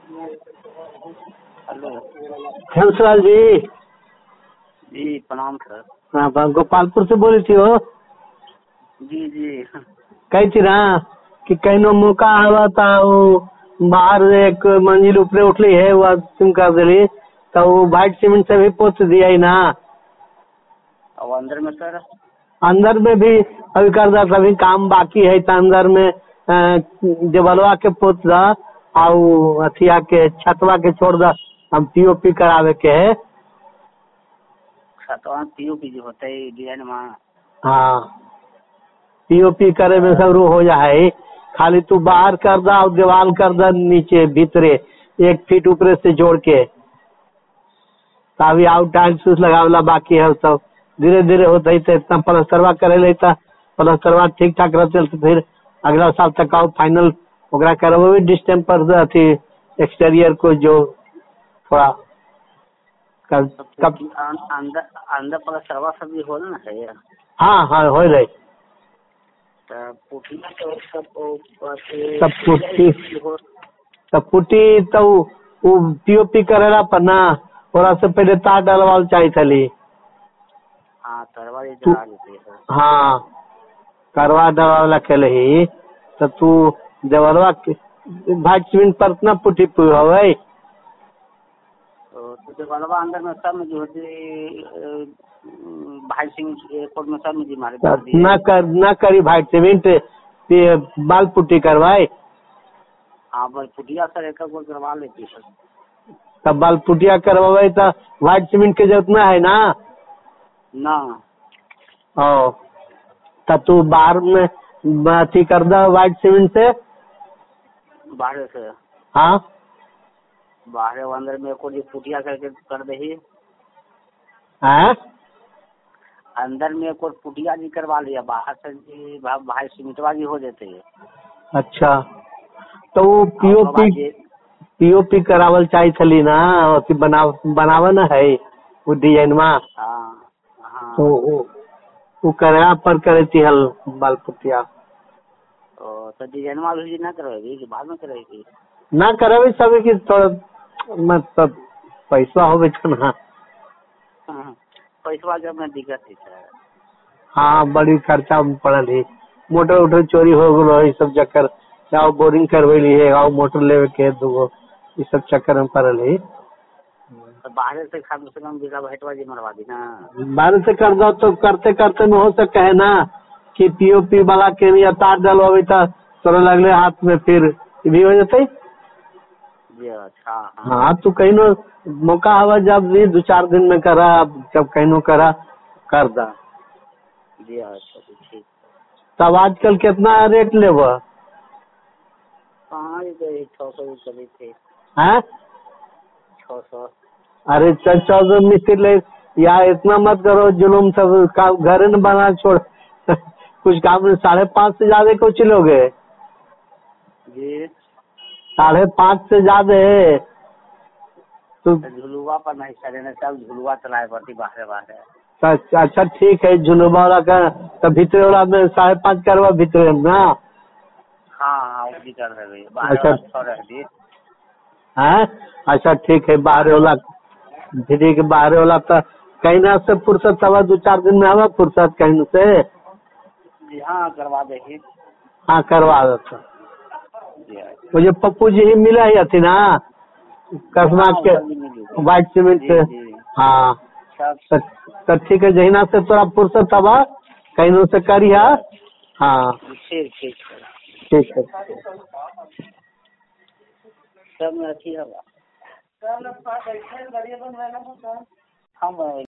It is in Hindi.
हेलो। हंसराज जी। जी प्रणाम सर। हाँ, गोपालपुर से बोली थी हो। जी जी। कही थी ना कि कहीं मौका आवा था वो बाहर एक मंजिल ऊपरे उठली है वो तुम कर दिली तो वो व्हाइट सीमेंट से भी पोत दिया ही ना। अब अंदर में सर? अंदर में भी अभी कर दा, अभी काम बाकी है तो अंदर में देवलवा के पोत दा और अथिया के छतवा के छोड़ दा। हम पीओपी करावे के है। छतवा पीओपी जो होता है डिजाइन में। हाँ, पीओपी करे में सब रू हो जाए। खाली तू बाहर कर दा और दीवार कर दा नीचे भीतरे 1 फीट ऊपरे से जोड़ के अभी आउट टाइल्स लगावला बाकी है। सब धीरे धीरे होता ही तो इतना प्लस्तरवा करे लेता प्लस्तरवा ठीक ठाक रहते तो फिर अगला साल तक आओ फाइनल ओकरा करवे डिस्टेम्पर अथी एक्सटीरियर को जो थोड़ा कब अंदर अंदर प्लस्तरवा सब भी होला ना है। हाँ हाँ हो रही पुटिया तो सब सब पुटी तो वो पीओपी करेला पर ना थोड़ा से पहले तार डलवाल चाहिए थली। हाँ तरवा डला देते हैं। हाँ, करवा डलवाला खेल ही तो तू देवलवा भाई सीमेंट पर इतना पुटी हवे तो देवलवा अंदर में सब में जो होते भाई सिंह एयरपोर्ट में सब में जी मारे ना करी भाई सीमेंट बाल पुट्टी करवाए। हाँ बस पुटिया सर एक करवा लेती सर। तब बाल पुटिया करवाए तो व्हाइट सीमेंट के जरूरत ना है ना। ओ तब तू बाहर में अथी कर दा व्हाइट सीमेंट से बाहर से। हाँ, बाहर अंदर में को पुटिया करके कर दही। हाँ? अंदर में को पुटिया जी करवा लिया बाहर से जी भाई सीमेंटवा जी हो जाते है। अच्छा तो वो पीओपी करावल चाहिए थली ना बनावा ना है वो डिजाइन में। हाँ हाँ तो वो करा पर करे थी हल बाल पुटिया तो डिजाइन में भी ना करेगी कि बाद में करेगी? ना करे सब की थोड़ा मतलब पैसा हो ना। पैसा जब में दिक्कत है सर। हाँ, बड़ी खर्चा पड़ल है। मोटर उटर चोरी हो गलो ये सब चक्कर चाहो बोरिंग करवे लिए आओ मोटर लेवे के दूगो ये सब चक्कर में पड़ल है। तो बाहर से कम बीघा भेटवा जी मरवा दी ना। बाहर से कर दो तो करते करते में हो सके है ना कि पीओपी वाला के लिए तार डलवावे तो तोरा लगले हाथ में फिर भी हो जाते। अच्छा हाँ तू कहीं मौका हवा जब भी 2-4 दिन में करा जब कहीं करा कर दा। जी अच्छा ठीक। तब आजकल कितना रेट लेब? कहाँ 600 चले थे। हैं 600? अरे 1400 मिस्त्री ले या इतना मत करो जुलूम सब घर न बना छोड़ कुछ काम 5.5 से ज्यादा कुछ लोगे जी 5.5 से ज्यादा है तो झुलुआ पर नहीं चले ना सब झुलुआ चलाए पड़ती बाहर। अच्छा ठीक है झुलुआ वाला का तो भीतरे वाला में 5.5 करवा भीतरे में ना। हाँ वो भी कर देंगे बाहर है। अच्छा ठीक है बाहर वाला धीरे के बाहर वाला तो कहीं ना से फुर्सत हवा 2-4 दिन में हवा फुर्सत कहीं से। जी हाँ करवा देंगे। हाँ करवा देता मुझे पप्पू जी ही मिला ही थी ना कसमा के व्हाइट सीमेंट से। हाँ तो ठीक है जहीना से थोड़ा फुर्सत हवा कहीं से करिया। हाँ ठीक है सब में अच्छी हवा हम